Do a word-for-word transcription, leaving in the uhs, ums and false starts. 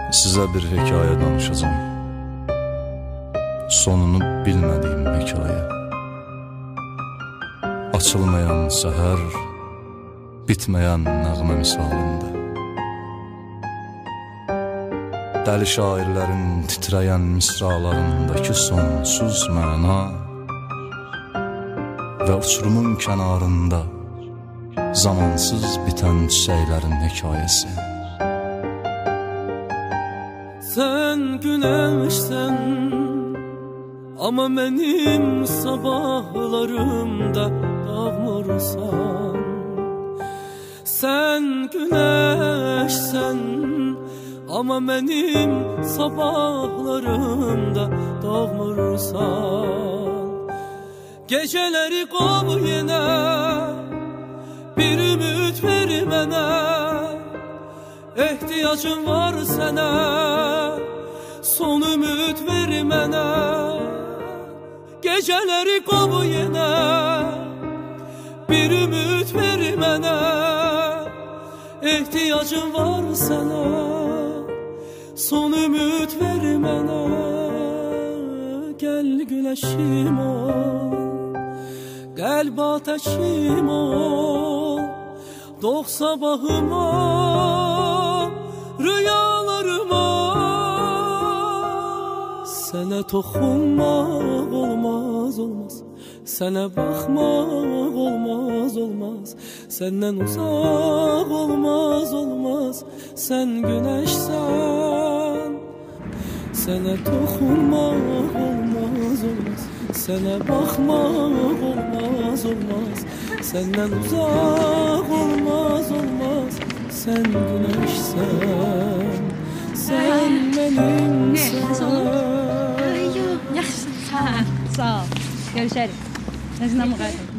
Sizə bir hekayə danışacağım. Sonunu bilmədiyim hekayə. Açılmayan səhər, bitməyən nəğmə misalında. Dəli şairlərin titrəyən misralarındakı sonsuz məna və uçurumun kənarında zamansız bitən çiçəklərin hekayəsi. Sen güneşsen ama benim sabahlarımda dağmursan. Sen güneşsen ama benim sabahlarımda dağmursan. Geceleri kov yine bir ümit ver mənə. İhtiyacım var sənə, son ümid ver mənə. Gecələri qov yenə, bir ümid ver mənə. İhtiyacım var sənə, son ümid ver mənə. Gəl güləşim ol, qəlb ateşim ol, doğ sabahıma, rüyalarıma. Sənə toxunmaq olmaz olmaz, sənə baxmaq olmaz olmaz, səndən uzaq olmaz olmaz, sən günəşsən. Sənə toxunmaq olmaz olmaz, sənə baxmaq olmaz olmaz, səndən uzaq olmaz olmaz, sən günəşsən, sən mənimsən. Yaxşısan. Sağ ol. Görüşərik. Nəzinə müqayət.